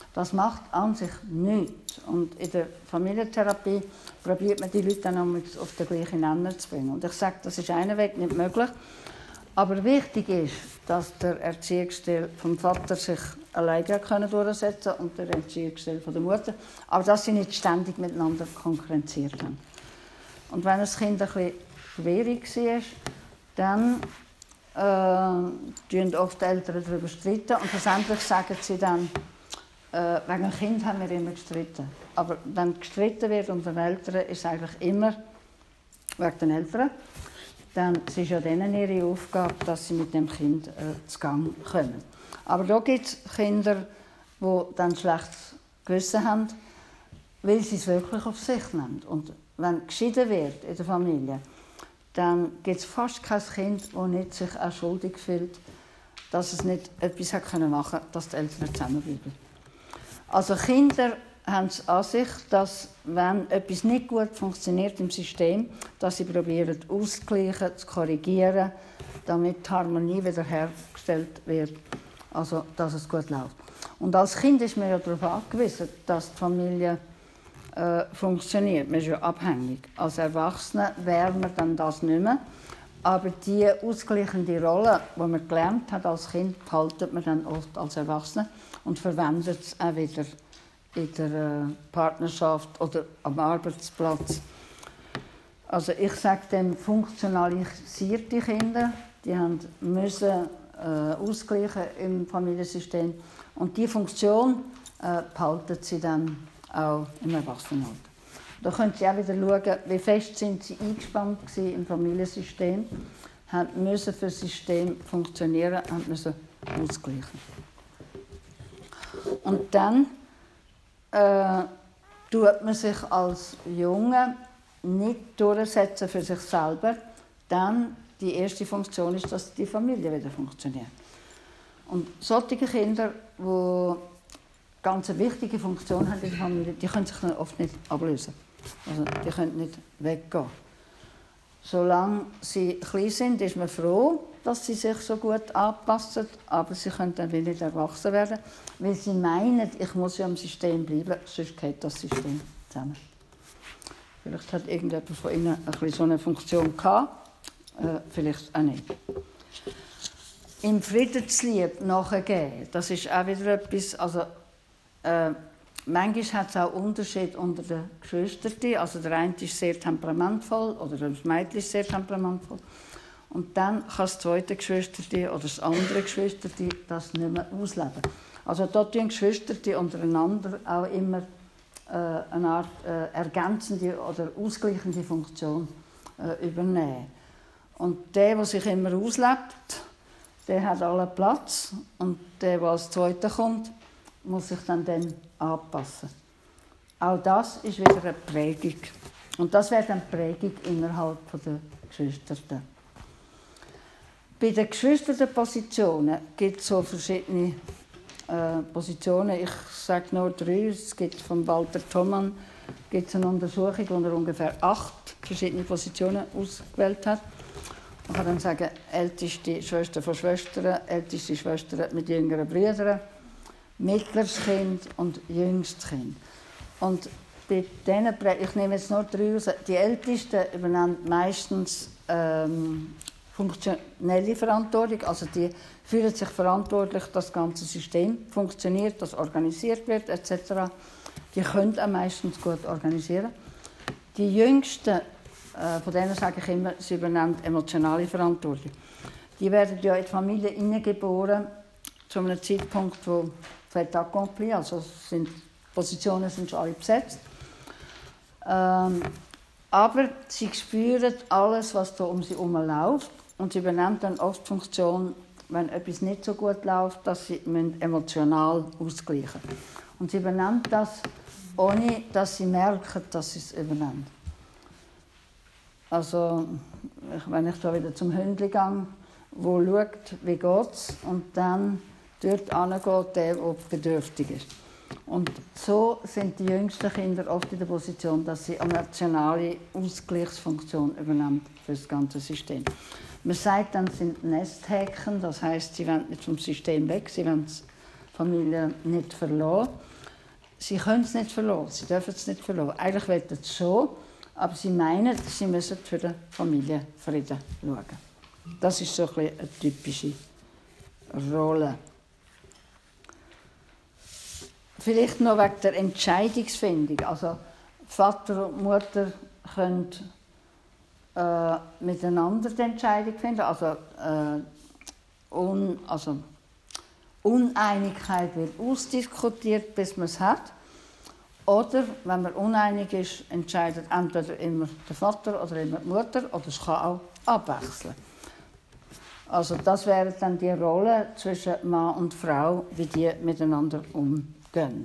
Das macht an sich nichts. Und in der Familientherapie probiert man die Leute dann auf den gleichen Nenner zu bringen. Und ich sage, das ist einen Weg nicht möglich. Aber wichtig ist, dass der Erziehungsstil vom Vater sich alleine durchsetzen kann und der Erziehungsstil von der Mutter. Aber dass sie nicht ständig miteinander konkurrenziert haben. Und wenn das Kind ein bisschen schwierig war, dann streiten oft die Eltern darüber streiten und schlussendlich sagen sie dann, wegen dem Kind haben wir immer gestritten. Aber wenn gestritten wird unter den Eltern, ist es eigentlich immer wegen den Eltern. Dann ist es ja denen ihre Aufgabe, dass sie mit dem Kind zu Gang kommen. Aber da gibt es Kinder, die dann schlechtes Gewissen haben, weil sie es wirklich auf sich nehmen. Und wenn geschieden wird in der Familie, dann gibt es fast kein Kind, das nicht sich auch schuldig fühlt, dass es nicht etwas machen konnte, dass die Eltern zusammenbleiben. Also Kinder haben es an sich, dass, wenn etwas nicht gut funktioniert im System, dass sie probieren auszugleichen, zu korrigieren, damit die Harmonie wiederhergestellt wird, also dass es gut läuft. Und als Kind ist man ja darauf angewiesen, dass die Familie funktioniert. Man ist ja abhängig. Als Erwachsene wäre man dann das nicht mehr. Aber die ausgleichende Rolle, die man gelernt hat als Kind, behaltet man dann oft als Erwachsene und verwendet es auch wieder in der Partnerschaft oder am Arbeitsplatz. Also ich sage dem funktionalisierte Kinder, die müssen ausgleichen im Familiensystem und die Funktion behalten sie dann auch im Erwachsenenalter. Da können Sie auch wieder schauen, wie fest sind Sie eingespannt waren im Familiensystem, müssen für das System funktionieren, müssen ausgleichen. Und dann tut man sich als Junge nicht durchsetzen für sich selber, dann die erste Funktion ist, dass die Familie wieder funktioniert. Und solche Kinder, die ganz eine wichtige Funktion haben in der Familie, die können sich dann oft nicht ablösen. Also die können nicht weggehen. Solange sie klein sind, ist man froh, dass sie sich so gut anpassen, aber sie können dann wieder nicht erwachsen werden, weil sie meinen, ich muss ja im System bleiben, sonst geht das System zusammen. Vielleicht hat irgendjemand von Ihnen ein bisschen so eine Funktion gehabt, vielleicht auch nicht. Im Friedenslieb nachgeben, das ist auch wieder etwas, also manchmal hat es auch Unterschiede unter den Geschwistern. Also der eine ist sehr temperamentvoll oder das Mädchen ist sehr temperamentvoll. Und dann kann das zweite Geschwister oder das andere Geschwister das nicht mehr ausleben. Also dort tun Geschwister untereinander auch immer eine Art ergänzende oder ausgleichende Funktion übernehmen. Und der sich immer auslebt, der hat allen Platz. Und der als Zweiter kommt, muss sich dann anpassen. Auch das ist wieder eine Prägung. Und das wäre dann Prägung innerhalb der Geschwister. Bei den Geschwisterpositionen gibt es so verschiedene Positionen. Ich sage nur 3. Es gibt von Walter Thomann eine Untersuchung, wo er ungefähr 8 verschiedene Positionen ausgewählt hat. Man kann dann sagen, älteste Schwester von Schwestern, älteste Schwestern mit jüngeren Brüdern, mittleres Kind und jüngstes Kind. Und bei denen, ich nehme jetzt nur 3 raus, die Ältesten übernehmen meistens funktionelle Verantwortung, also die fühlen sich verantwortlich, dass das ganze System funktioniert, dass organisiert wird etc. Die können auch meistens gut organisieren. Die Jüngsten, von denen sage ich immer, sie übernehmen emotionale Verantwortung. Die werden ja in die Familie hineingeboren, zu einem Zeitpunkt, wo fait accompli, also Positionen sind schon alle besetzt. Aber sie spüren alles, was da um sie herum läuft. Und sie übernehmen dann oft die Funktion, wenn etwas nicht so gut läuft, dass sie emotional ausgleichen müssen. Und sie übernehmen das, ohne dass sie merken, dass sie es übernehmen. Also, wenn ich da wieder zum Hündchen gehe, wo schaut, wie geht es, und dann dort hingeht der bedürftig ist. Und so sind die jüngsten Kinder oft in der Position, dass sie eine emotionale Ausgleichsfunktion übernehmen für das ganze System. Man sagt dann, sie sind Nesthäkchen, das heisst, sie wollen nicht vom System weg, sie wollen die Familie nicht verlassen. sie können es nicht verlassen, sie dürfen es nicht verlassen. Eigentlich wollen sie es schon, aber sie meinen, sie müssen für den Familienfrieden schauen. Das ist so ein bisschen eine typische Rolle. Vielleicht noch wegen der Entscheidungsfindung. Also Vater und Mutter können miteinander die Entscheidung finden. Also Uneinigkeit wird ausdiskutiert, bis man es hat. Oder, wenn man uneinig ist, entscheidet entweder immer der Vater oder immer die Mutter, oder es kann auch abwechseln. Also das wären dann die Rollen zwischen Mann und Frau, wie die miteinander umgehen.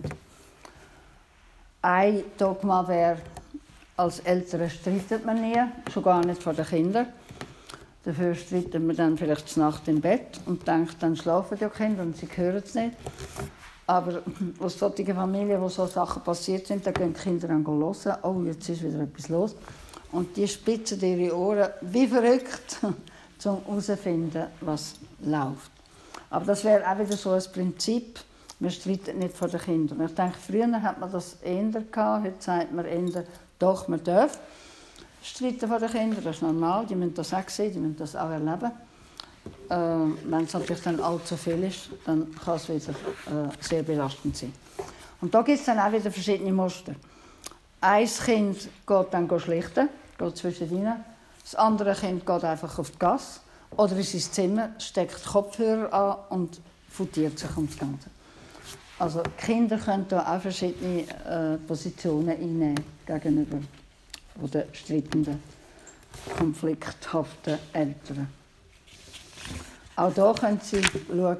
Ein Dogma wäre, als Eltern streitet man nie, schon gar nicht vor den Kindern. Dafür streitet man dann vielleicht zur Nacht im Bett und denkt, dann schlafen die Kinder und sie hören es nicht. Aber aus solchen Familien, wo so Sachen passiert sind, da gehen die Kinder dann hören, oh, jetzt ist wieder etwas los. Und die spitzen ihre Ohren wie verrückt, um herauszufinden, was läuft. Aber das wäre auch wieder so ein Prinzip, man streitet nicht vor den Kindern. Ich denke, früher hat man das eher gehabt, heute sagt man eher, doch, man darf streiten vor den Kindern, das ist normal, die müssen das auch sehen, die müssen das auch erleben. Wenn es natürlich dann allzu viel ist, dann kann es wieder sehr belastend sein. Und da gibt es dann auch wieder verschiedene Muster. Ein Kind geht dann schlichten, geht zwischen ihnen. Das andere Kind geht einfach auf die Gasse oder in sein Zimmer, steckt Kopfhörer an und futiert sich ums Ganze. Also Kinder können da auch verschiedene Positionen einnehmen gegenüber den streitenden, konflikthaften Eltern. Auch hier können Sie schauen,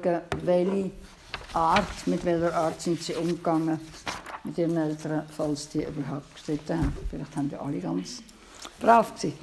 mit welcher Art sind Sie umgegangen mit Ihren Eltern, falls die überhaupt gestritten haben. Vielleicht haben die alle ganz brav gewesen.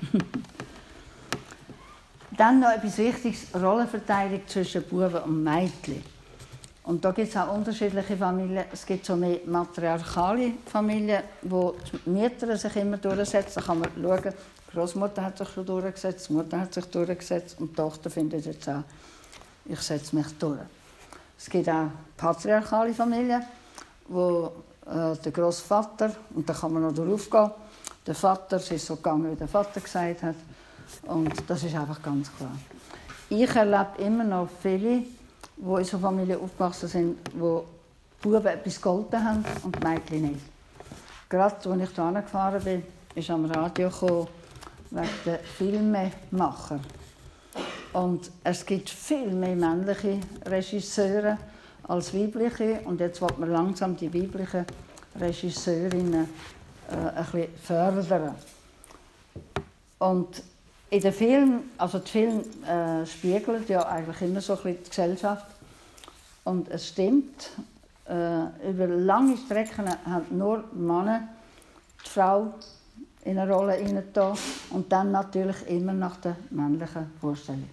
Dann noch etwas Wichtiges, Rollenverteilung zwischen Buben und Mädchen. Und da gibt es auch unterschiedliche Familien. Es gibt so mehr matriarchale Familien, wo die Mütter sich immer durchsetzen. Da kann man schauen, die Großmutter hat sich schon durchgesetzt, die Mutter hat sich durchgesetzt und die Tochter findet jetzt auch, ich setze mich durch. Es gibt auch patriarchale Familien, wo der Großvater, und da kann man noch darauf gehen, der Vater, es ist so gegangen, wie der Vater gesagt hat. Und das ist einfach ganz klar. Ich erlebe immer noch viele, die in so Familien aufgewachsen sind, wo die Buben etwas gegolten haben und die Mädchen nicht. Gerade als ich hierher gefahren bin, ist am Radio gekommen, wegen der Filmemacher. Und es gibt viel mehr männliche Regisseure als weibliche. Und jetzt will man langsam die weiblichen Regisseurinnen ein bisschen fördern. Und in den Filmen, also die Filme spiegeln ja eigentlich immer so ein bisschen die Gesellschaft. Und es stimmt, über lange Strecken haben nur Männer die Frau in eine Rolle hineingetan und dann natürlich immer nach der männlichen Vorstellung.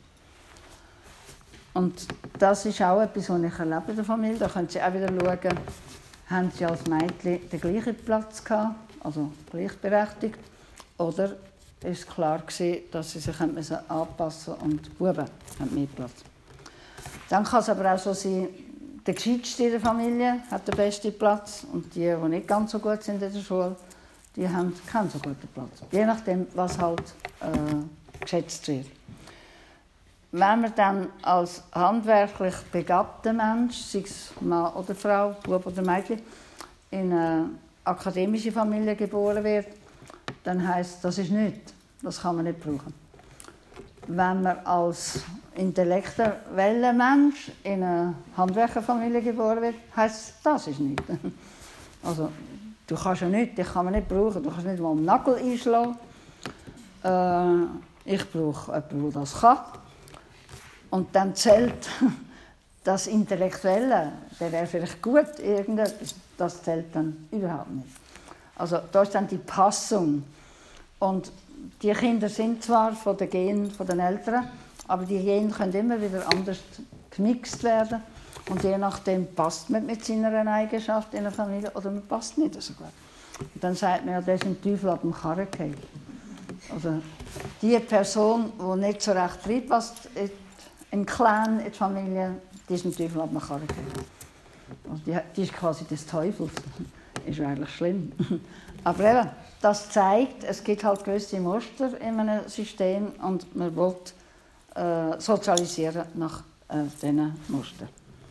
Und das ist auch etwas, was ich erlebe in der Familie. Da können Sie auch wieder schauen, haben Sie als Mädchen den gleichen Platz gehabt, also gleichberechtigt, oder ist klar gewesen, dass sie sich anpassen mussten und die Buben haben mehr Platz. Dann kann es aber auch so sein, der Gescheitste in der Familie hat den besten Platz und die nicht ganz so gut sind in der Schule, die haben keinen so guten Platz. Je nachdem, was halt geschätzt wird. Wenn man dann als handwerklich begabter Mensch, sei es Mann oder Frau, Bub oder Mädchen, in eine akademische Familie geboren wird, dann heisst das ist nichts. Das kann man nicht brauchen. Wenn man als intellektueller Mensch in eine Handwerkerfamilie geboren wird, heisst das ist nichts. Also, du kannst ja nichts, dich kann man nicht brauchen. Du kannst nicht mal einen Nagel einschlagen. Ich brauche jemanden, der das kann. Und dann zählt das Intellektuelle, der wäre vielleicht gut, irgendetwas, das zählt dann überhaupt nicht. Also da ist dann die Passung. Und die Kinder sind zwar von den Genen von den Eltern, aber die Gene können immer wieder anders gemixt werden. Und je nachdem passt man mit seiner Eigenschaft in eine Familie oder man passt nicht so gut. Und dann sagt man ja, der ist ein Teufel ab dem Karren gefallen. Also die Person, die nicht so recht reinpasst im Clan, in die Familie, die ist ein Teufel ab dem Karren gefallen. Also die ist quasi des Teufels ist eigentlich schlimm. Aber eben, das zeigt, es gibt halt gewisse Muster in einem System und man will sozialisieren nach diesen Mustern.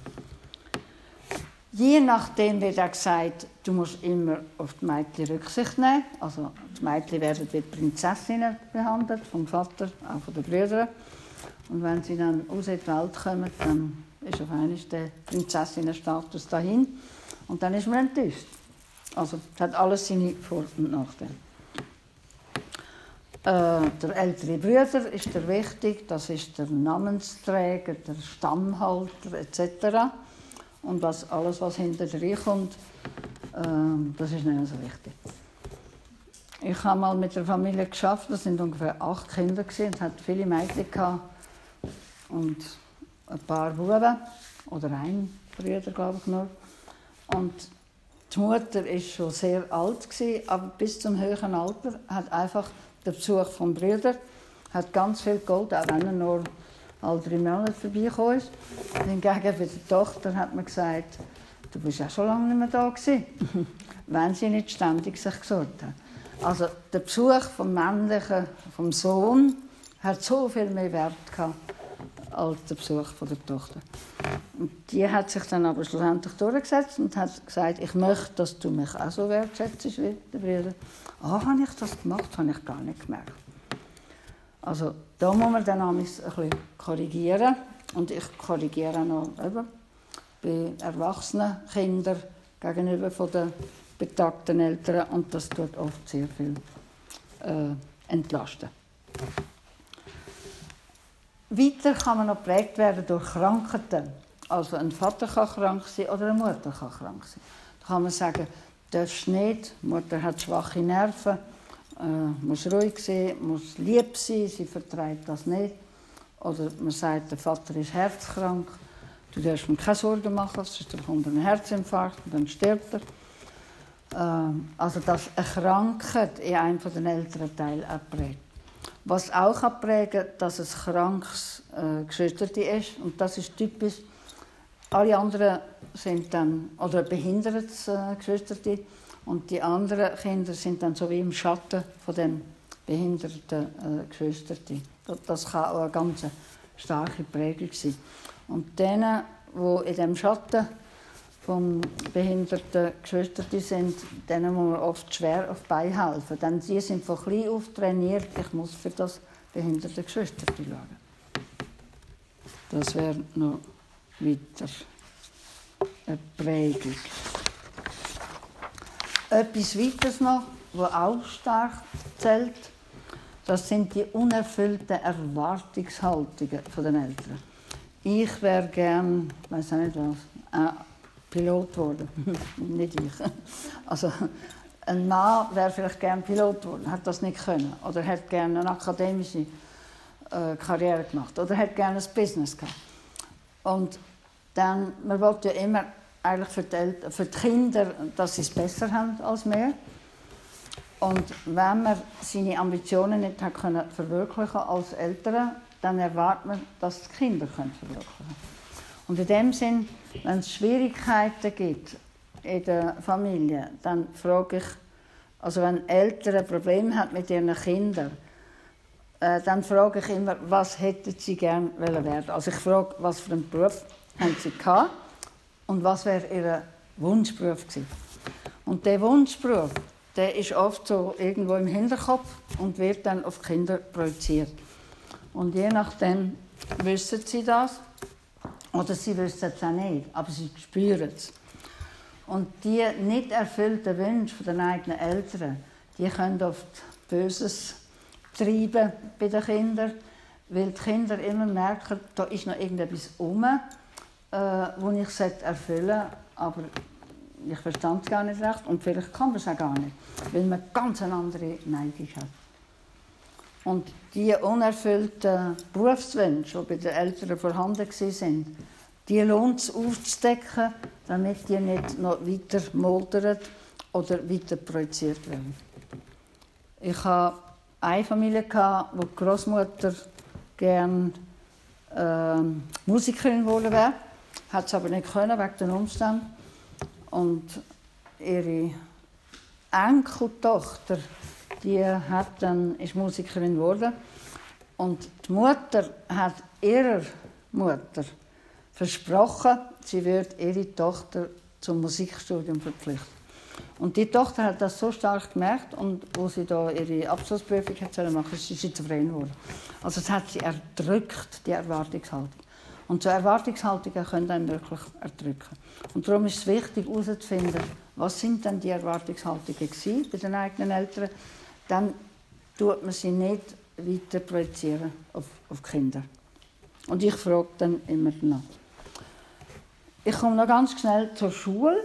Je nachdem wird auch gesagt, du musst immer auf die Mädchen Rücksicht nehmen. Also die Mädchen werden wie Prinzessinnen behandelt, vom Vater, auch von den Brüdern. Und wenn sie dann aus in die Welt kommen, dann ist auf einmal der Prinzessinnenstatus dahin. Und dann ist man enttäuscht. Also es hat alles seine Vor- und Nachteile. Der ältere Bruder ist der wichtig, das ist der Namensträger, der Stammhalter etc. Und alles, was hinterher kommt, das ist nicht so wichtig. Ich habe mal mit der Familie geschafft, das sind ungefähr 8 Kinder gewesen, und hatte viele Mädchen gehabt und ein paar Buben oder ein Bruder, glaube ich nur. Und die Mutter war schon sehr alt gewesen, aber bis zum höheren Alter hat einfach der Besuch vom Bruder hat ganz viel Gold, auch wenn er nur alle 3 Monate vorbeigekommen ist. Hingegen bei der Tochter hat man gesagt, du bist ja schon lange nicht mehr da gewesen, wenn sie nicht ständig sich gesorgt hat. Also der Besuch vom männlichen, vom Sohn, hat so viel mehr Wert gehabt als der Besuch von der Tochter. Und die hat sich dann aber schlussendlich durchgesetzt und hat gesagt, ich möchte, dass du mich auch so wertschätzt wie der Bruder. Habe ich das gemacht? Habe ich gar nicht gemerkt. Also da muss man dann ein bisschen korrigieren. Und ich korrigiere noch bei erwachsenen Kindern gegenüber von den betagten Eltern. Und das tut oft sehr viel entlasten. Weiter kann man noch geprägt werden durch Krankheiten. Also ein Vater kann krank sein oder eine Mutter kann krank sein. Da kann man sagen, darfst nicht, die Mutter hat schwache Nerven, muss ruhig sein, muss lieb sein, sie vertreibt das nicht. Oder man sagt, der Vater ist herzkrank, du darfst ihm keine Sorgen machen, sonst kommt ein Herzinfarkt und dann stirbt er. Also dass eine Krankheit in einem der älteren Teile auch prägt. Was auch prägen kann, dass es krankes Geschwisterte ist, und das ist typisch. Alle anderen sind dann, oder behindertes Geschwisterte, und die anderen Kinder sind dann so wie im Schatten von dem behinderten Geschwisterte. Das kann auch eine ganz starke Prägung sein. Und denen, die in dem Schatten vom behinderten Geschwisterte sind, denen muss man oft schwer auf die Beine helfen. Denn sie sind von klein auf trainiert, ich muss für das behinderte Geschwisterte schauen. Das wäre noch weiter eine Prägung. Etwas weiteres noch, was auch stark zählt, das sind die unerfüllten Erwartungshaltungen der Eltern. Ich wäre gern, ich weiß auch nicht was, Pilot geworden. Nicht ich. Also, ein Mann wäre vielleicht gern Pilot geworden, hat das nicht können. Oder hätte gerne eine akademische Karriere gemacht. Oder hätte gerne ein Business gehabt. Und dann, man will ja immer eigentlich für die Kinder, dass sie es besser haben als wir. Und wenn man seine Ambitionen nicht hat können verwirklichen als Eltern, dann erwartet man, dass die Kinder verwirklichen können. Und in dem Sinn, wenn es Schwierigkeiten gibt in der Familie, dann frage ich, also wenn Eltern ein Problem haben mit ihren Kindern, dann frage ich immer, was hätten sie gerne werden. Also ich frage, was für einen Beruf haben sie gehabt und was wäre ihr Wunschberuf gewesen. Und der Wunschberuf, der ist oft so irgendwo im Hinterkopf und wird dann auf die Kinder projiziert. Und je nachdem wissen sie das. Oder sie wissen es auch nicht, aber sie spüren es. Und die nicht erfüllten Wünsche der eigenen Eltern, die können oft Böses treiben bei den Kindern, weil die Kinder immer merken, da ist noch irgendetwas das ich erfüllen sollte, aber ich verstand es gar nicht recht und vielleicht kann man es auch gar nicht, weil man ganz eine andere Neigung hat. Und die unerfüllten Berufswünsche, die bei den Eltern vorhanden waren, die lohnt es aufzudecken, damit die nicht noch weiter moldern oder weiter projiziert werden. Ich hatte eine Familie, wo die Großmutter gerne Musikerin geworden wäre, hat es aber nicht können wegen den Umständen. Und ihre Enkeltochter, die ist Musikerin geworden. Und die Mutter hat ihrer Mutter versprochen, sie würde ihre Tochter zum Musikstudium verpflichten. Und die Tochter hat das so stark gemerkt, und als sie da ihre Abschlussprüfung machen sollte, ist sie schizophren geworden. Also das hat sie erdrückt, die Erwartungshaltung. Und so Erwartungshaltungen können einen wirklich erdrücken. Und darum ist es wichtig, herauszufinden, was sind denn die Erwartungshaltungen bei den eigenen Eltern. Dann tut man sie nicht weiter projizieren auf die Kinder. Und ich frage dann immer nach. Ich komme noch ganz schnell zur Schule.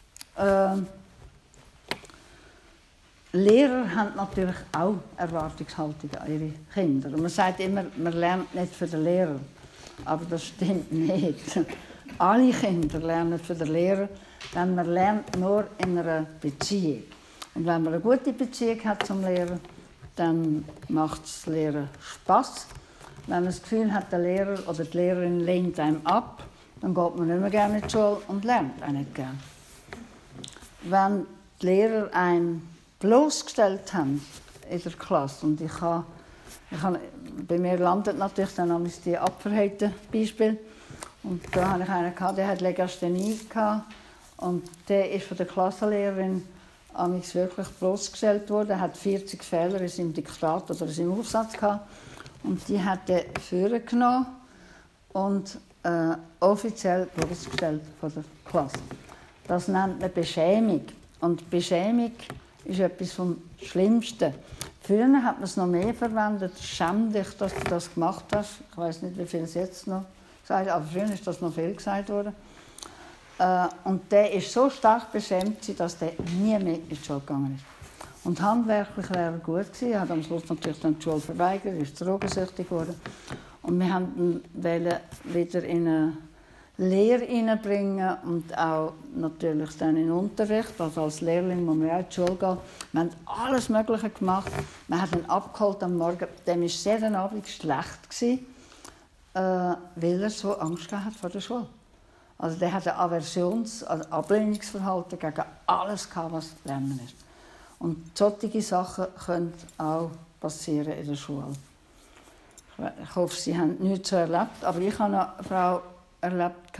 Lehrer haben natürlich auch Erwartungshaltungen an ihre Kinder. Und man sagt immer, man lernt nicht für den Lehrer. Aber das stimmt nicht. Alle Kinder lernen für den Lehrer, denn man lernt nur in einer Beziehung. Und wenn man eine gute Beziehung hat zum Lehrer, dann macht das Lehren Spass. Wenn man das Gefühl hat, der Lehrer oder die Lehrerin lehnt einem ab, dann geht man nicht mehr gerne in die Schule und lernt auch nicht gerne. Wenn die Lehrer einen bloßgestellt haben in der Klasse, und bei mir landet natürlich dann die abverhängten Beispiele, und da hatte ich einen, der hatte Legasthenie und der ist von der Klassenlehrerin wirklich bloßgestellt worden. Er hat 40 Fehler in seinem Diktat oder in seinem Aufsatz gehabt. Und die hat er vorgenommen und offiziell bloßgestellt von der Klasse. Das nennt man Beschämung. Und Beschämung ist etwas vom Schlimmsten. Früher hat man es noch mehr verwendet. Schäm dich, dass du das gemacht hast. Ich weiß nicht, wie viel es jetzt noch sagt, aber früher ist das noch viel gesagt worden. Und der ist so stark beschämt, dass der nie mehr in die Schule gegangen ist. Und handwerklich wäre er gut gewesen. Er hat am Schluss natürlich dann die Schule verweigert, ist drogensüchtig geworden. Und wir wollten ihn wieder in eine Lehre hineinbringen und auch natürlich dann in den Unterricht. Also als Lehrling muss man auch in die Schule gehen. Wir haben alles Mögliche gemacht. Wir haben ihn abgeholt am Morgen. Dem war jeden Abend schlecht gewesen, weil er so Angst hat vor der Schule. Also der hat ein Ablehnungsverhalten gegen alles gehabt, was Lernen ist. Und solche Sachen können auch passieren in der Schule. Ich hoffe, Sie haben nichts so erlebt, aber ich habe eine Frau erlebt,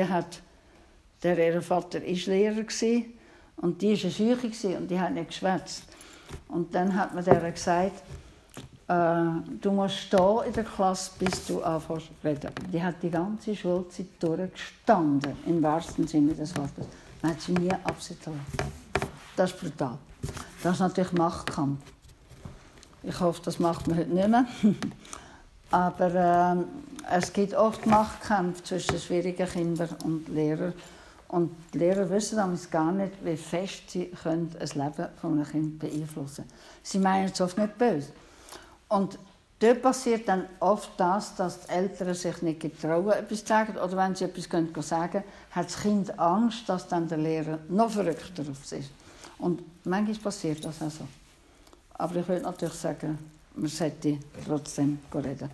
ihr Vater war Lehrer und die war eine Scheuche und die hat nicht geschwätzt. Und dann hat man der gesagt, du musst stehen in der Klasse, bis du anfängst zu reden. Die hat die ganze Schulzeit durchgestanden, im wahrsten Sinne des Wortes. Man hat sie nie absitzen lassen. Das ist brutal. Das ist natürlich Machtkampf. Ich hoffe, das macht man heute nicht mehr. Aber es gibt oft Machtkämpfe zwischen schwierigen Kindern und Lehrern. Und die Lehrer wissen damals gar nicht, wie fest sie das Leben von einem Kind beeinflussen können. Sie meinen es oft nicht böse. Und dort passiert dann oft das, dass die Eltern sich nicht getrauen, etwas zu sagen. Oder wenn sie etwas sagen können, hat das Kind Angst, dass dann der Lehrer noch verrückter auf sie ist. Und manchmal passiert das auch so. Aber ich würde natürlich sagen, man sollte trotzdem reden.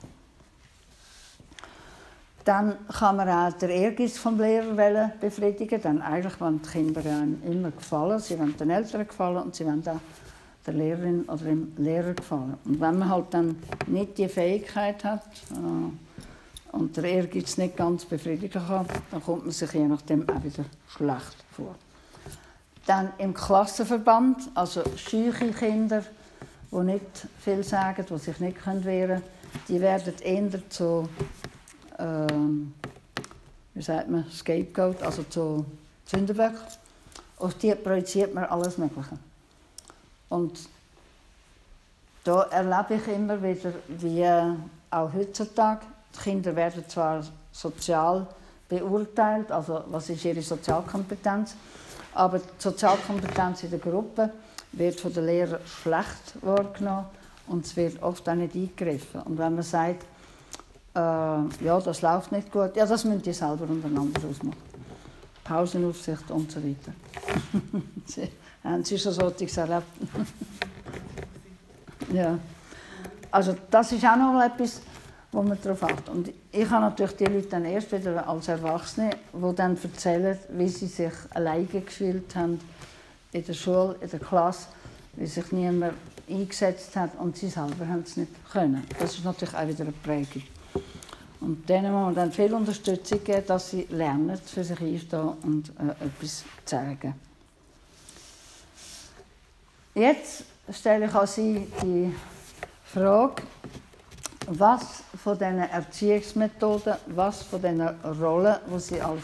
Dann kann man auch den Ehrgeiz des Lehrers befriedigen. Dann eigentlich wollen die Kinder einem immer gefallen. Sie wollen den Eltern gefallen und sie wollen auch der Lehrerin oder dem Lehrer gefallen. Und wenn man halt dann nicht die Fähigkeit hat und der Ehrgeiz nicht ganz befriedigen kann, dann kommt man sich je nachdem auch wieder schlecht vor. Dann im Klassenverband, also scheuche Kinder, die nicht viel sagen, die sich nicht wehren können, die werden eher zu Scapegoat, also zu Sündenböck. Auf die projiziert man alles Mögliche. Und da erlebe ich immer wieder, wie auch heutzutage, die Kinder werden zwar sozial beurteilt, also was ist ihre Sozialkompetenz, aber die Sozialkompetenz in der Gruppe wird von den Lehrern schlecht wahrgenommen und es wird oft auch nicht eingegriffen. Und wenn man sagt, ja, das läuft nicht gut, ja, das müssen die selber untereinander ausmachen. Pausenaufsicht und so weiter. Haben Sie schon solches erlebt? Ja. Also das ist auch noch mal etwas, wo man darauf achtet. Und ich habe natürlich die Leute dann erst wieder als Erwachsene, die dann erzählen, wie sie sich alleine gefühlt haben, in der Schule, in der Klasse, weil sich niemand eingesetzt hat und sie selber haben es nicht können. Das ist natürlich auch wieder eine Prägung. Und denen muss man dann viel Unterstützung geben, dass sie lernen, für sich einstehen und etwas zeigen. Jetzt stelle ich an Sie die Frage, was von diesen Erziehungsmethoden, was von diesen Rollen, die Sie als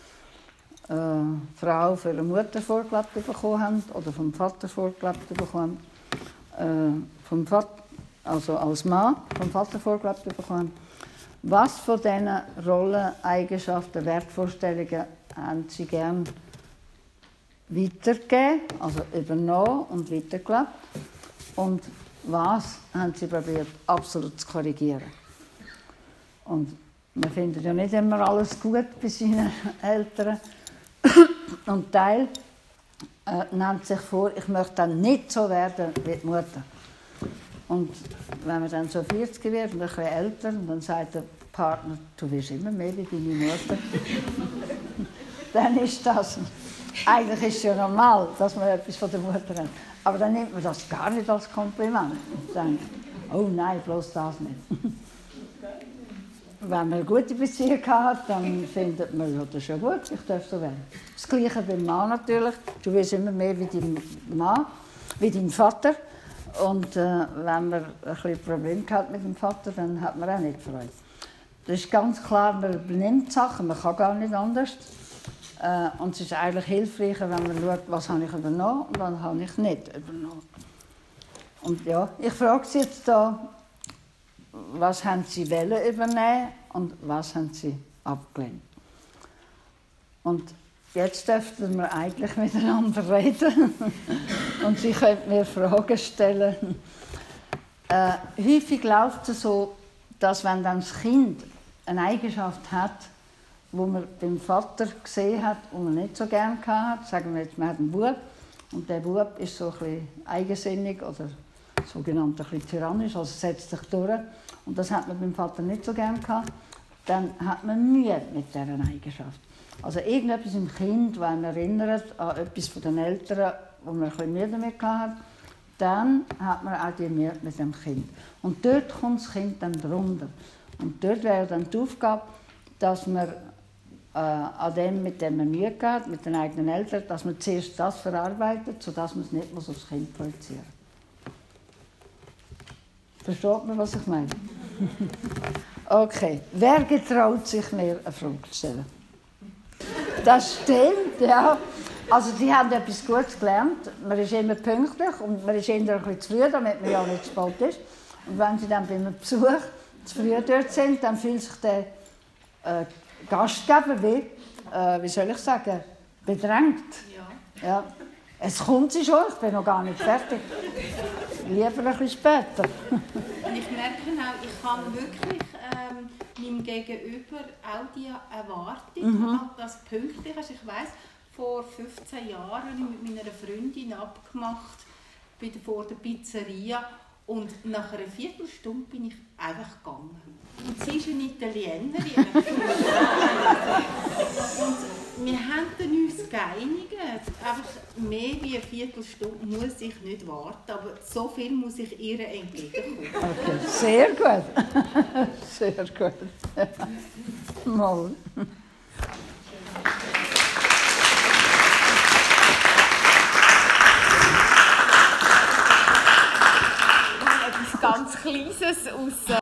Frau für eine Mutter vorgelebt bekommen haben oder vom Vater vorgelebt bekommen haben, also als Mann vom Vater vorgelebt bekommen haben, was von diesen Rollen, Eigenschaften, Wertvorstellungen haben Sie gern weitergegeben, also übernommen und weitergelebt? Und was haben Sie probiert, absolut zu korrigieren? Und man findet ja nicht immer alles gut bei seinen Eltern. Und Teil nimmt sich vor, ich möchte dann nicht so werden wie die Mutter. Und wenn man dann so 40 wird und ein bisschen älter, dann sagt der Partner, du wirst immer mehr wie deine Mutter. Dann ist das, eigentlich ist es ja normal, dass man etwas von der Mutter hat. Aber dann nimmt man das gar nicht als Kompliment. Und denkt, oh nein, bloß das nicht. Wenn man eine gute Beziehung hat, dann findet man, ja, das ist ja gut, ich darf so werden. Das Gleiche beim Mann natürlich. Du wirst immer mehr wie dein Mann, wie dein Vater. Und wenn man ein bisschen Probleme hat mit dem Vater, dann hat man auch nicht Freude. Das ist ganz klar, man benimmt Sachen, man kann gar nicht anders. Und es ist eigentlich hilfreicher, wenn man schaut, was habe ich übernommen und was habe ich nicht übernommen. Und ja, ich frage Sie jetzt da, was haben Sie wollen übernehmen und was haben Sie abgelehnt? Und jetzt dürften wir eigentlich miteinander reden und Sie können mir Fragen stellen. Häufig läuft es so, dass wenn dann das Kind eine Eigenschaft hat, wo man beim Vater gesehen hat, die man nicht so gerne hatte, sagen wir jetzt, man hat einen Bub und der Bub ist so ein bisschen eigensinnig oder sogenannt ein bisschen tyrannisch, also setzt sich durch und das hat man beim Vater nicht so gerne gehabt, dann hat man Mühe mit dieser Eigenschaft. Also irgendetwas im Kind, das einen erinnert an etwas von den Eltern, wo man ein bisschen Mühe damit hatte, dann hat man auch die Mühe mit dem Kind. Und dort kommt das Kind dann drunter. Und dort wäre dann die Aufgabe, dass man an dem, mit dem man Mühe hat, mit den eigenen Eltern, dass man zuerst das verarbeitet, sodass man es nicht muss aufs Kind projizieren muss. Versteht man, was ich meine? Okay. Wer getraut sich mir eine Frage zu stellen? Das stimmt, ja. Also die haben etwas Gutes gelernt. Man ist immer pünktlich und man ist eher ein bisschen zu früh, damit man ja nicht zu spät ist. Und wenn sie dann bei einem Besuch zu früh dort sind, dann fühlt sich der Gastgeber wie soll ich sagen, bedrängt. Ja. Ja. Es kommt sie schon, ich bin noch gar nicht fertig. Lieber ein bisschen später. Und ich merke auch, ich kann wirklich meinem Gegenüber auch die Erwartung, dass pünktlich ist. Ich weiss, vor 15 Jahren habe ich mit meiner Freundin abgemacht vor der Pizzeria und nach einer Viertelstunde bin ich einfach gegangen. Und sie ist eine Italienerin. Und wir haben uns geeinigt, einfach mehr wie eine Viertelstunde muss ich nicht warten, aber so viel muss ich ihr entgegenkommen. Okay, sehr gut. Sehr gut. Mal. Etwas ganz Kleines aus